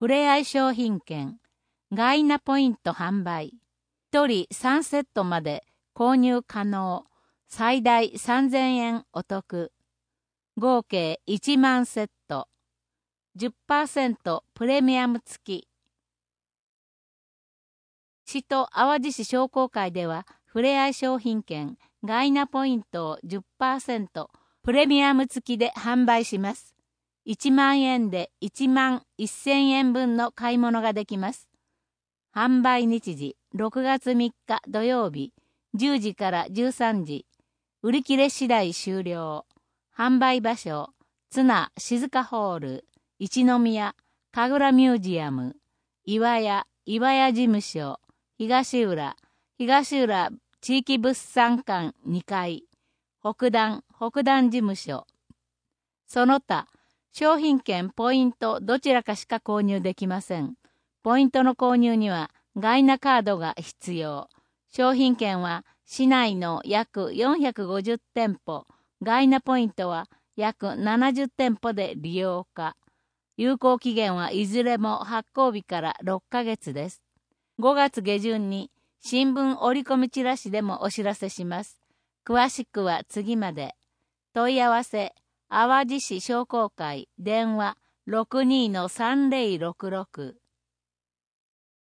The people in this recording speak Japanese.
ふれあい商品券、ガイナポイント販売。1人3セットまで購入可能。最大3000円お得。合計1万セット。10% プレミアム付き。市と淡路市商工会では、ふれあい商品券、ガイナポイントを 10% プレミアム付きで販売します。1万円で1万1000円分の買い物ができます。販売日時、6月3日土曜日、10時から13時。売り切れ次第終了。販売場所、津奈静香ホール、一宮、神楽ミュージアム、岩屋事務所、東浦地域物産館2階、北段事務所。その他、商品券ポイントどちらかしか購入できません。ポイントの購入にはガイナカードが必要。商品券は市内の約450店舗、ガイナポイントは約70店舗で利用可。有効期限はいずれも発行日から6ヶ月です。5月下旬に新聞折り込みチラシでもお知らせします。詳しくは次まで。問い合わせ、淡路市商工会、電話62-3066